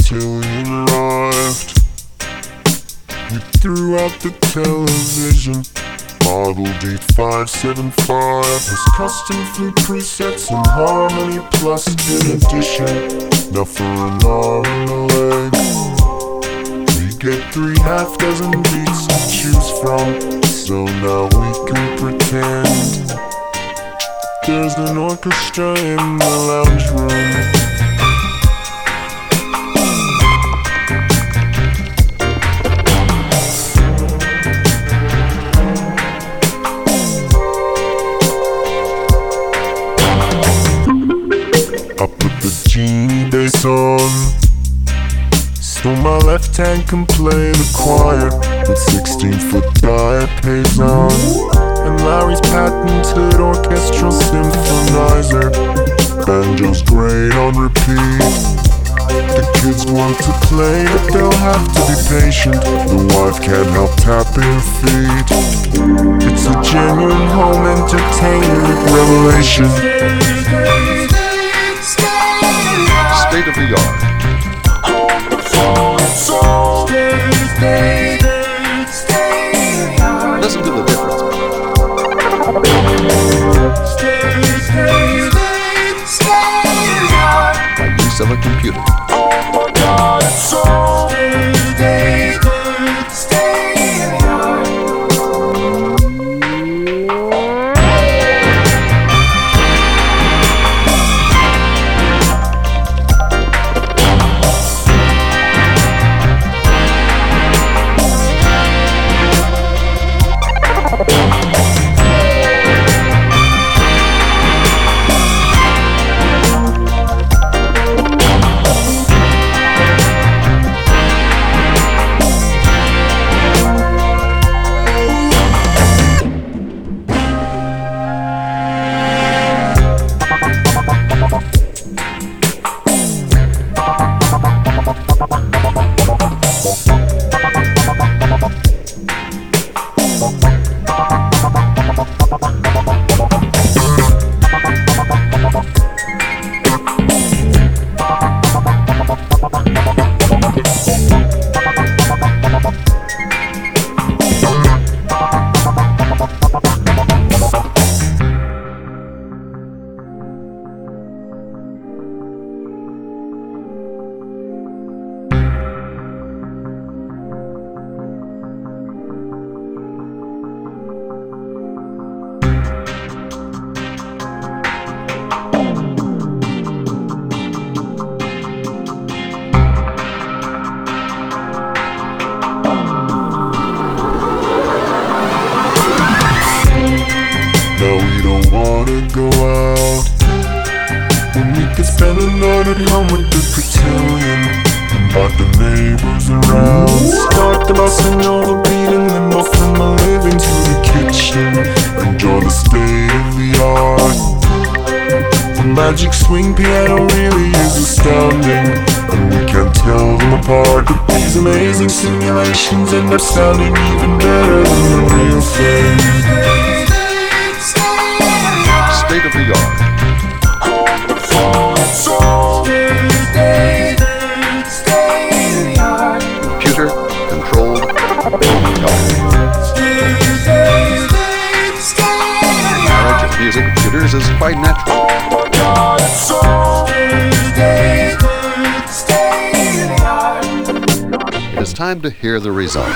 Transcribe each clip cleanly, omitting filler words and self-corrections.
cotillion arrived. We threw out the television. Model D575 has custom flute presets and harmony plus in addition. Now for an arm and a leg, we get 3 half-dozen beats to choose from. So now we can pretend there's an orchestra in the lounge room. I put the Genie bass on, so my left hand can play the choir with 16-foot diapason and Larry's patented orchestral symphonizer. Banjo's great on repeat. The kids want to play, but they'll have to be patient. The wife can't help tapping her feet. It's a genuine home entertainment revelation. State of the art. Listen to the difference. By use of a computer. No, we don't wanna go out when we could spend a night at home with the cotillion. Invite the neighbors around, start the bossa nova beat, and then go from my living to the kitchen. Enjoy the state of the art. The magic swing piano really is astounding, and we can't tell them apart. But these amazing simulations end up sounding even better than the real thing. State of the art. Computer controlled marriage of music and computers is quite natural. It is time to hear the results.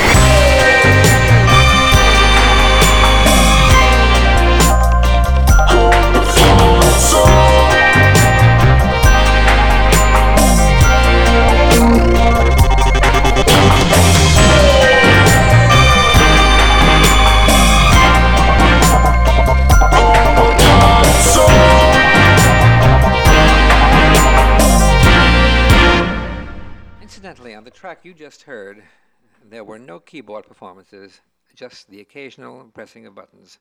Incidentally, on the track you just heard, there were no keyboard performances, just the occasional pressing of buttons.